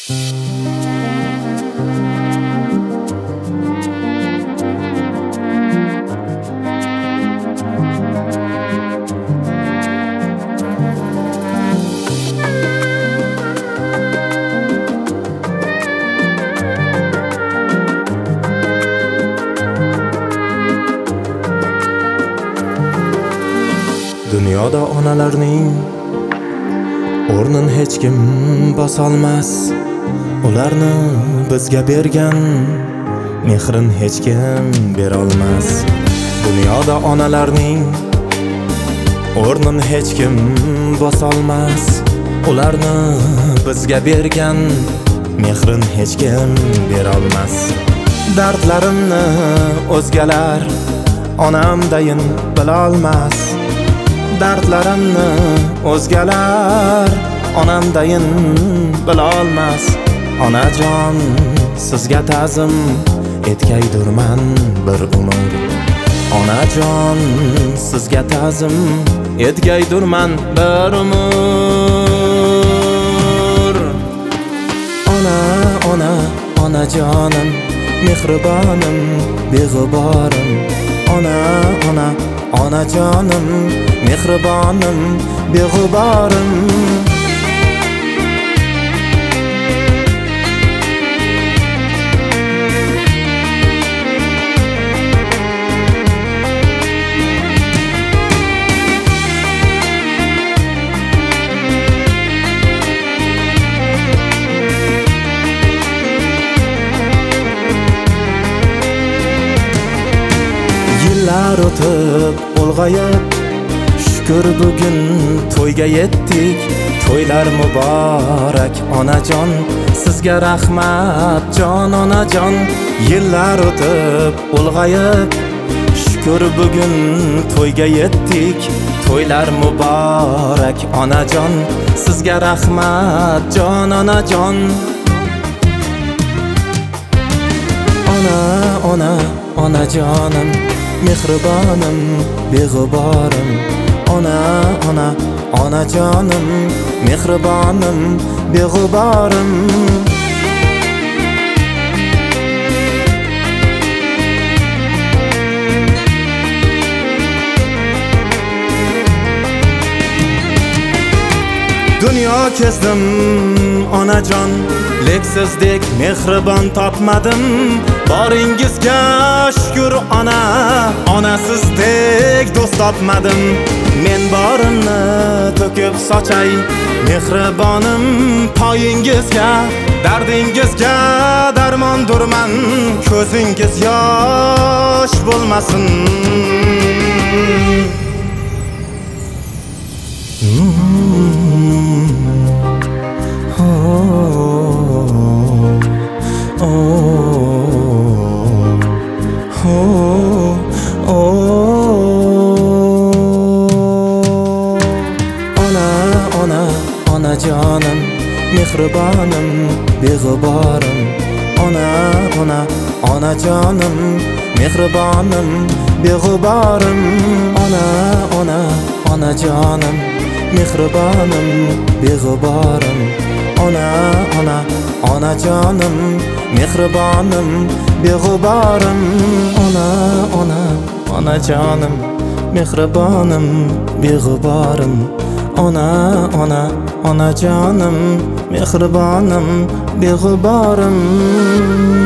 Dunyoda onalarning o'rnin hech kim bosolmas. Ularni bizga bergan mehrin hech kim berolmas. Dunyoda onalarning o'rnin hech kim bosolmas. Ularni bizga bergan mehrin hech kim berolmas. Dardlarimni o'zgalar onamdayin bilolmas. Dardlarimni o'zgalar onamdayin bilolmas. Onajon, sizga ta'zim etgaydurman bir umr. Onajon, sizga ta'zim etgaydurman bir umr. Ona, onajonim, mehribonim, beg'uborim. Ona, onajonim, mehribonim, beg'uborim. Yillar o'tib, ulg'ayib, shukr bugun to'yga yetdik. To'ylar muborak onajon, sizga rahmat jon onajon. Yillar o'tib, ulg'ayib, shukr bugun to'yga yetdik. To'ylar muborak onajon, sizga rahmat jon onajon. Onajonim, mehribonim, beg'uborim. Onajonim, mehribonim, beg'uborim. Dunyo kezdim onajon, lek sizdek mehribon topmadim. Boringizga shukr ona, onasizdek do'st topmadim. Men borimni to'kib sochay, mehribonim poyingizga. Dardingizga darmondurman, ko'zingiz yosh bo'lmasin. Onajonim, mehribonim, beg'uborim. Onajonim, mehribonim, beg'uborim. Onajonim, mehribonim, beg'uborim. Onajonim, mehribonim, beg'uborim. Onajonim, mehribonim, beg'uborim. Onajonim, mehribonim, beg'uborim.